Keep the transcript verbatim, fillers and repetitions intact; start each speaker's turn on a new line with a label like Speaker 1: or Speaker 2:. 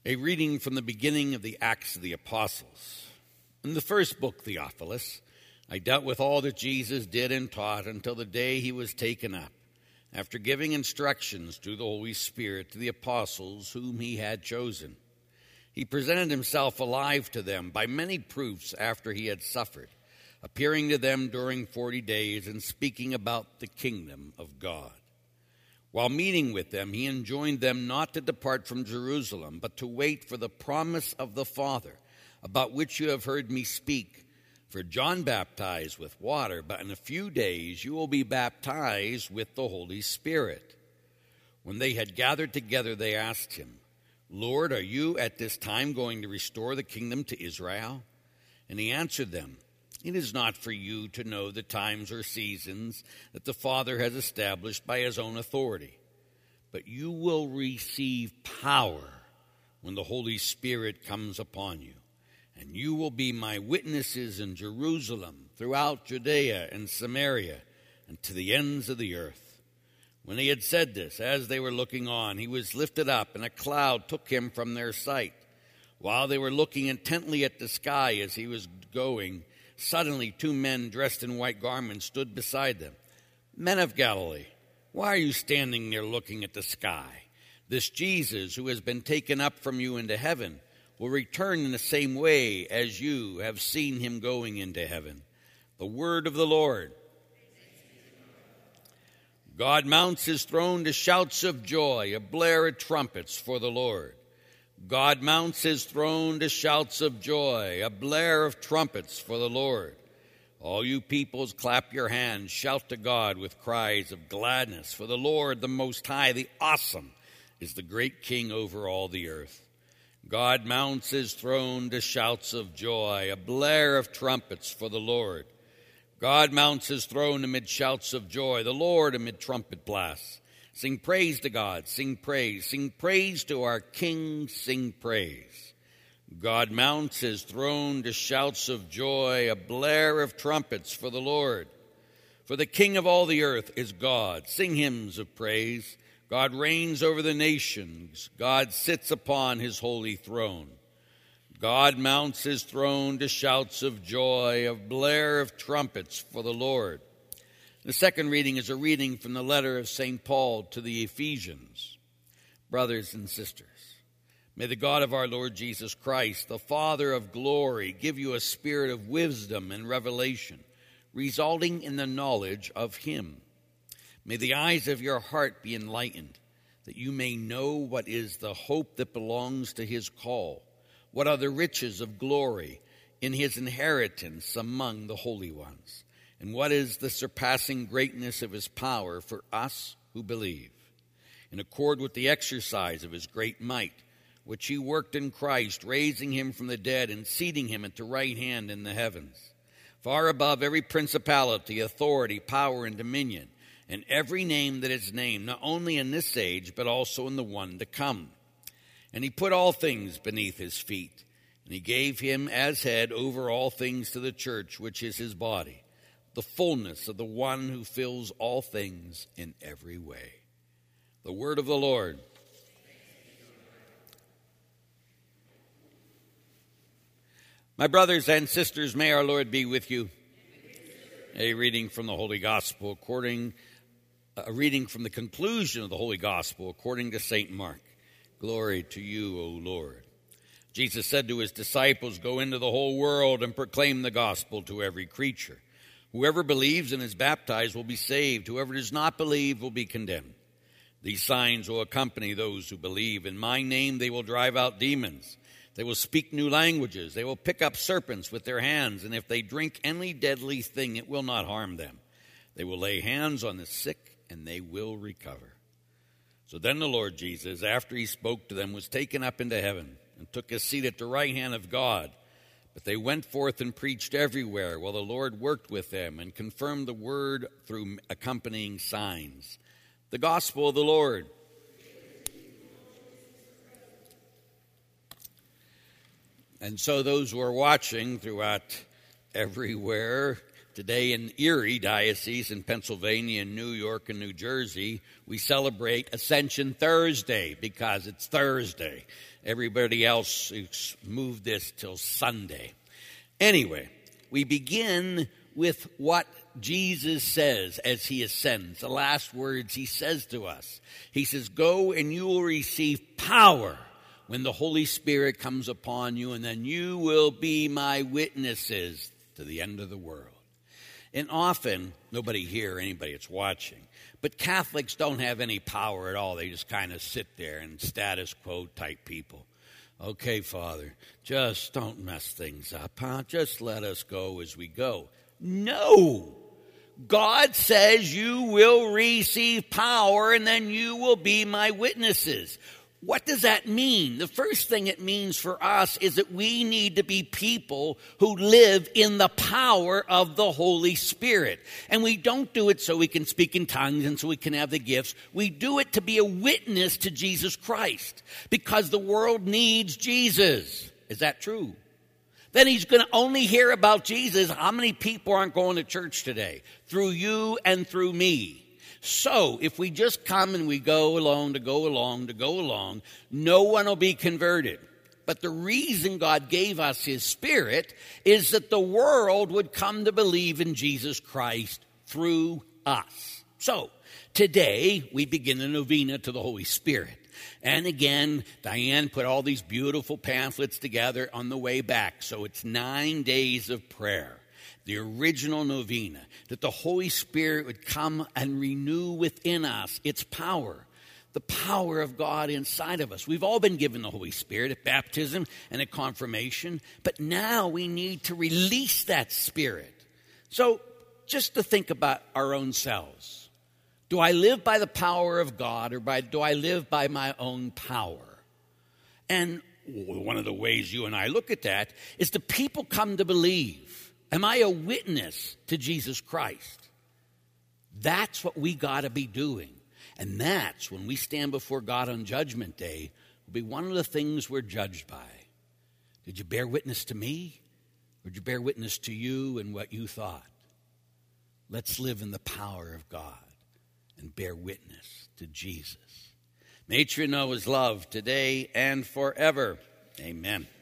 Speaker 1: A reading from the beginning of the Acts of the Apostles. In the first book, Theophilus, I dealt with all that Jesus did and taught until the day he was taken up, after giving instructions through the Holy Spirit to the apostles whom he had chosen. He presented himself alive to them by many proofs after he had suffered, appearing to them during forty days and speaking about the kingdom of God. While meeting with them, he enjoined them not to depart from Jerusalem, but to wait for the promise of the Father, about which you have heard me speak. For John baptized with water, but in a few days you will be baptized with the Holy Spirit. When they had gathered together, they asked him, Lord, are you at this time going to restore the kingdom to Israel? And he answered them, It is not for you to know the times or seasons that the Father has established by his own authority, but you will receive power when the Holy Spirit comes upon you, and you will be my witnesses in Jerusalem, throughout Judea and Samaria, and to the ends of the earth. When he had said this, as they were looking on, he was lifted up, and a cloud took him from their sight. While they were looking intently at the sky as he was going, suddenly two men dressed in white garments stood beside them. Men of Galilee, why are you standing there looking at the sky? This Jesus, who has been taken up from you into heaven, will return in the same way as you have seen him going into heaven. The word of the Lord. God mounts his throne to shouts of joy, a blare of trumpets for the Lord. God mounts his throne to shouts of joy, a blare of trumpets for the Lord. All you peoples, clap your hands, shout to God with cries of gladness. For the Lord, the Most High, the Awesome, is the great King over all the earth. God mounts his throne to shouts of joy, a blare of trumpets for the Lord. God mounts his throne amid shouts of joy, the Lord amid trumpet blasts. Sing praise to God, sing praise, sing praise to our King, sing praise. God mounts his throne to shouts of joy, a blare of trumpets for the Lord. For the King of all the earth is God. Sing hymns of praise. God reigns over the nations. God sits upon his holy throne. God mounts his throne to shouts of joy, a blare of trumpets for the Lord. The second reading is a reading from the letter of Saint Paul to the Ephesians. Brothers and sisters, may the God of our Lord Jesus Christ, the Father of glory, give you a spirit of wisdom and revelation, resulting in the knowledge of him. May the eyes of your heart be enlightened, that you may know what is the hope that belongs to his call, what are the riches of glory in his inheritance among the holy ones, and what is the surpassing greatness of his power for us who believe, in accord with the exercise of his great might, which he worked in Christ, raising him from the dead and seating him at the right hand in the heavens, far above every principality, authority, power, and dominion, and every name that is named, not only in this age, but also in the one to come. And he put all things beneath his feet, and he gave him as head over all things to the church, which is his body, the fullness of the one who fills all things in every way. The word of the Lord. My brothers and sisters, may our Lord be with you. A reading from the Holy Gospel according, a reading from the conclusion of the Holy Gospel according to Saint Mark. Glory to you, O Lord. Jesus said to his disciples, Go into the whole world and proclaim the gospel to every creature. Whoever believes and is baptized will be saved. Whoever does not believe will be condemned. These signs will accompany those who believe. In my name they will drive out demons. They will speak new languages. They will pick up serpents with their hands. And if they drink any deadly thing, it will not harm them. They will lay hands on the sick and they will recover. So then the Lord Jesus, after he spoke to them, was taken up into heaven and took his seat at the right hand of God. But they went forth and preached everywhere, while the Lord worked with them and confirmed the word through accompanying signs. The gospel of the Lord. And so those who are watching throughout everywhere Today in Erie Diocese in Pennsylvania and New York and New Jersey, we celebrate Ascension Thursday because it's Thursday. Everybody else moved this till Sunday. Anyway, we begin with what Jesus says as he ascends. The last words he says to us. He says, "Go and you will receive power when the Holy Spirit comes upon you, and then you will be my witnesses to the end of the world." And often, nobody here, anybody that's watching, but Catholics don't have any power at all. They just kind of sit there and status quo type people. Okay, Father, just don't mess things up, huh? Just let us go as we go. No! God says you will receive power and then you will be my witnesses. What does that mean? The first thing it means for us is that we need to be people who live in the power of the Holy Spirit. And we don't do it so we can speak in tongues and so we can have the gifts. We do it to be a witness to Jesus Christ because the world needs Jesus. Is that true? Then he's going to only hear about Jesus. How many people aren't going to church today? Through you and through me. So, if we just come and we go along to go along to go along, no one will be converted. But the reason God gave us his Spirit is that the world would come to believe in Jesus Christ through us. So, today we begin the novena to the Holy Spirit. And again, Diane put all these beautiful pamphlets together on the way back. So it's nine days of prayer. The original novena, that the Holy Spirit would come and renew within us its power, the power of God inside of us. We've all been given the Holy Spirit at baptism and at confirmation, but now we need to release that Spirit. So just to think about our own selves. Do I live by the power of God or by, do I live by my own power? And one of the ways you and I look at that is do people come to believe? Am I a witness to Jesus Christ? That's what we got to be doing. And that's when we stand before God on Judgment Day, will be one of the things we're judged by. Did you bear witness to me? Or did you bear witness to you and what you thought? Let's live in the power of God and bear witness to Jesus. May you know his love today and forever. Amen.